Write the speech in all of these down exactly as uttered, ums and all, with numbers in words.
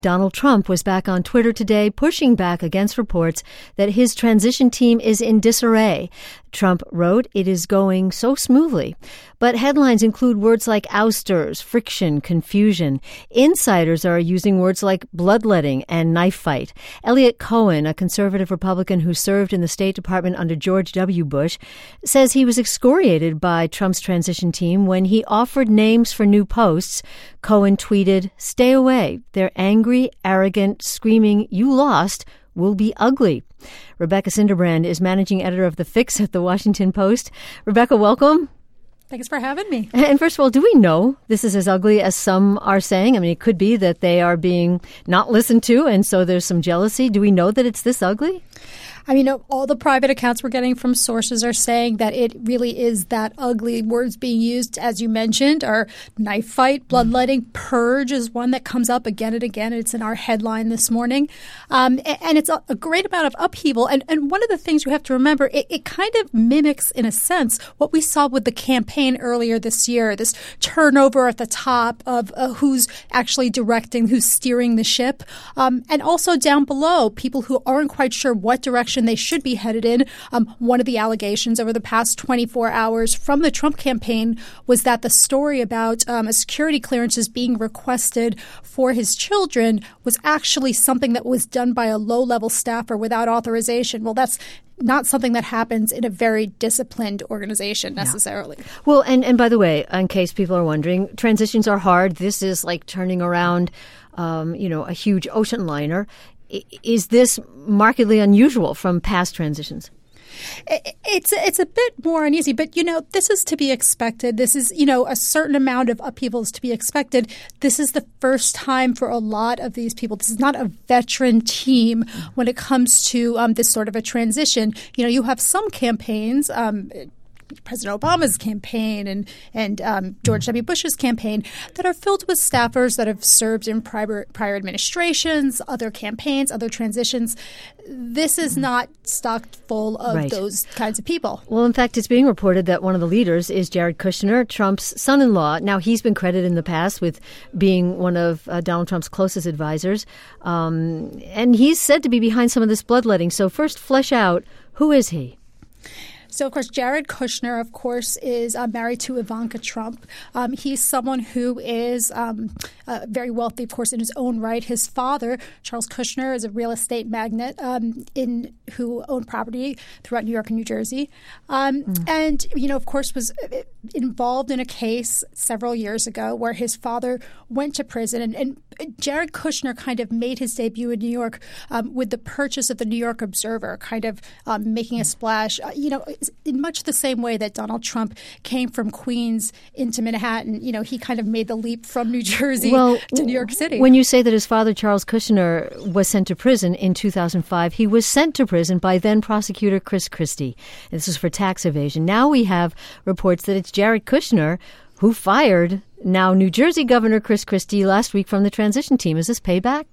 Donald Trump was back on Twitter today, pushing back against reports that his transition team is in disarray. Trump wrote, "It is going so smoothly." But headlines include words like ousters, friction, confusion. Insiders are using words like bloodletting and knife fight. Eliot Cohen, a conservative Republican who served in the State Department under George W. Bush, says he was excoriated by Trump's transition team when he offered names for new posts. Cohen tweeted, "Stay away. They're angry, arrogant, screaming, 'You lost,' will be ugly." Rebecca Cinderbrand is managing editor of The Fix at The Washington Post. Rebecca, welcome. Thanks for having me. And first of all, do we know this is as ugly as some are saying? I mean, it could be that they are being not listened to, and so there's some jealousy. Do we know that it's this ugly? I mean, all the private accounts we're getting from sources are saying that it really is that ugly. Words being used, as you mentioned, are knife fight, bloodletting, purge is one that comes up again and again. It's in our headline this morning. Um, and it's a great amount of upheaval. And, and one of the things you have to remember, it, it kind of mimics, in a sense, what we saw with the campaign earlier this year, this turnover at the top of uh, who's actually directing, who's steering the ship. Um, and also down below, people who aren't quite sure what direction they should be headed in. Um, one of the allegations over the past twenty-four hours from the Trump campaign was that the story about um, a security clearances being requested for his children was actually something that was done by a low-level staffer without authorization. Well, that's not something that happens in a very disciplined organization necessarily. Yeah. Well, and, and by the way, in case people are wondering, transitions are hard. This is like turning around, um, you know, a huge ocean liner. Is this markedly unusual from past transitions? It's it's a bit more uneasy, but, you know, this is to be expected. This is, you know, a certain amount of upheavals to be expected. This is the first time for a lot of these people. This is not a veteran team when it comes to um, this sort of a transition. You know, you have some campaigns, um, President Obama's campaign and and um, George W. Bush's campaign, that are filled with staffers that have served in prior, prior administrations, other campaigns, other transitions. This is not stocked full of right. those kinds of people. Well, in fact, it's being reported that one of the leaders is Jared Kushner, Trump's son-in-law. Now, he's been credited in the past with being one of uh, Donald Trump's closest advisors. Um, and he's said to be behind some of this bloodletting. So first, flesh out, who is he? So, of course, Jared Kushner, of course, is uh, married to Ivanka Trump. Um, he's someone who is um, uh, very wealthy, of course, in his own right. His father, Charles Kushner, is a real estate magnate um, in who owned property throughout New York and New Jersey. Um, mm. And, you know, of course, was involved in a case several years ago where his father went to prison. And, and Jared Kushner kind of made his debut in New York um, with the purchase of the New York Observer, kind of um, making a splash, uh, you know, in much the same way that Donald Trump came from Queens into Manhattan. You know, he kind of made the leap from New Jersey well, to New York City. When you say that his father, Charles Kushner, was sent to prison in two thousand five, he was sent to prison by then prosecutor Chris Christie. This was for tax evasion. Now we have reports that it's Jared Kushner who fired now New Jersey Governor Chris Christie last week from the transition team. Is this payback?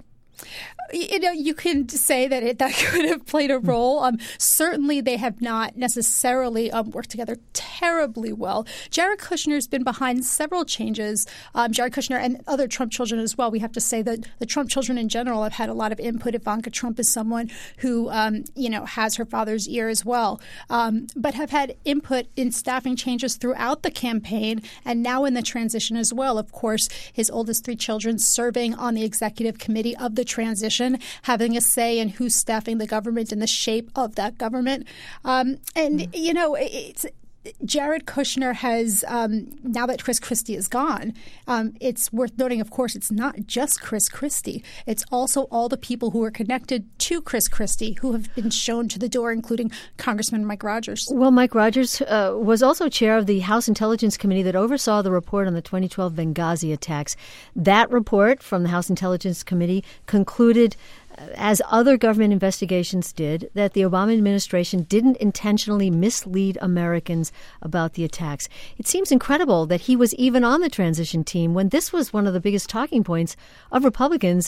You know, you can say that it, that could have played a role. Um, certainly, they have not necessarily um, worked together terribly well. Jared Kushner's been behind several changes. Um, Jared Kushner and other Trump children as well. We have to say that the Trump children in general have had a lot of input. Ivanka Trump is someone who, um, you know, has her father's ear as well, um, but have had input in staffing changes throughout the campaign and now in the transition as well. Of course, his oldest three children serving on the executive committee of the transition, having a say in who's staffing the government and the shape of that government. Um, and, mm. you know, it's Jared Kushner has, um, now that Chris Christie is gone, um, it's worth noting, of course, it's not just Chris Christie. It's also all the people who are connected to Chris Christie who have been shown to the door, including Congressman Mike Rogers. Well, Mike Rogers uh, was also chair of the House Intelligence Committee that oversaw the report on the twenty twelve Benghazi attacks. That report from the House Intelligence Committee concluded, as other government investigations did, that the Obama administration didn't intentionally mislead Americans about the attacks. It seems incredible that he was even on the transition team when this was one of the biggest talking points of Republicans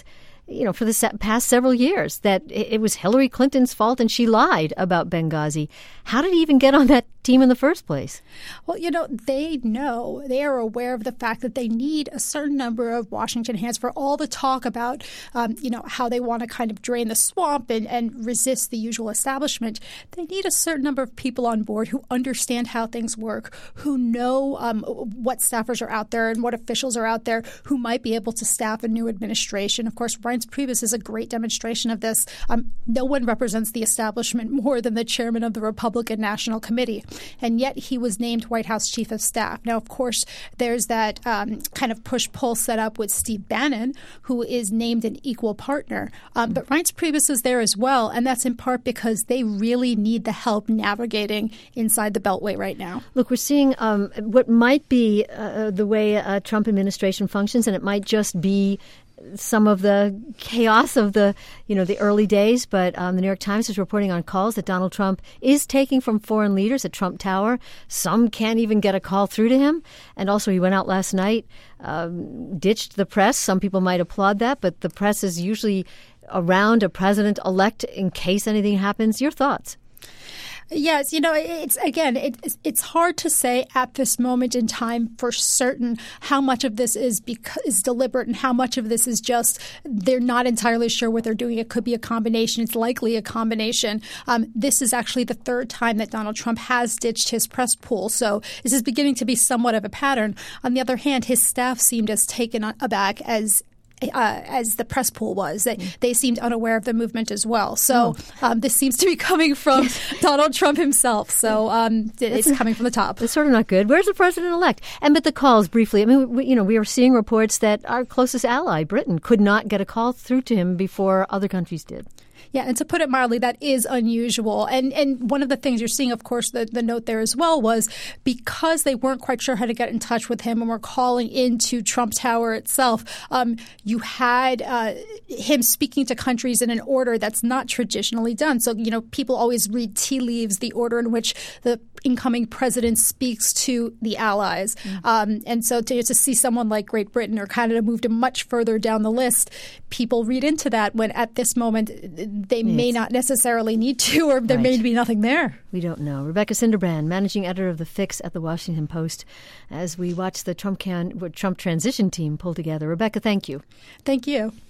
you know, for the se- past several years, that it, it was Hillary Clinton's fault and she lied about Benghazi. How did he even get on that team in the first place? Well, you know, they know, they are aware of the fact that they need a certain number of Washington hands for all the talk about, um, you know, how they want to kind of drain the swamp and, and resist the usual establishment. They need a certain number of people on board who understand how things work, who know um, what staffers are out there and what officials are out there who might be able to staff a new administration. Of course, Reince Priebus is a great demonstration of this. Um, no one represents the establishment more than the chairman of the Republican National Committee, and yet he was named White House Chief of Staff. Now, of course, there's that um, kind of push-pull set up with Steve Bannon, who is named an equal partner. Um, but Reince Priebus is there as well, and that's in part because they really need the help navigating inside the Beltway right now. Look, we're seeing um, what might be uh, the way a Trump administration functions, and it might just be some of the chaos of the, you know, the early days. But um, the New York Times is reporting on calls that Donald Trump is taking from foreign leaders at Trump Tower. Some can't even get a call through to him. And also he went out last night, um, ditched the press. Some people might applaud that, but the press is usually around a president-elect in case anything happens. Your thoughts? Yes, you know, it's again, it's it's hard to say at this moment in time for certain how much of this is because, is deliberate and how much of this is just they're not entirely sure what they're doing. It could be a combination. It's likely a combination. Um, this is actually the third time that Donald Trump has ditched his press pool. So this is beginning to be somewhat of a pattern. On the other hand, his staff seemed as taken aback as Uh, as the press pool was. They, they seemed unaware of the movement as well. So um, this seems to be coming from yes. Donald Trump himself. So um, it's it's coming from the top. It's sort of not good. Where's the president-elect? And but the calls, briefly, I mean, we, you know, we were seeing reports that our closest ally, Britain, could not get a call through to him before other countries did. Yeah, and to put it mildly, that is unusual. And and one of the things you're seeing, of course, the, the note there as well was because they weren't quite sure how to get in touch with him and were calling into Trump Tower itself, um, you had uh, him speaking to countries in an order that's not traditionally done. So, you know, people always read tea leaves, the order in which the incoming president speaks to the allies. Mm. Um, and so to, to see someone like Great Britain or Canada moved much further down the list, people read into that when at this moment they yes. may not necessarily need to, or there right. may be nothing there. We don't know. Rebecca Cinderbrand, managing editor of The Fix at The Washington Post, as we watch the Trump, can, Trump transition team pull together. Rebecca, thank you. Thank you.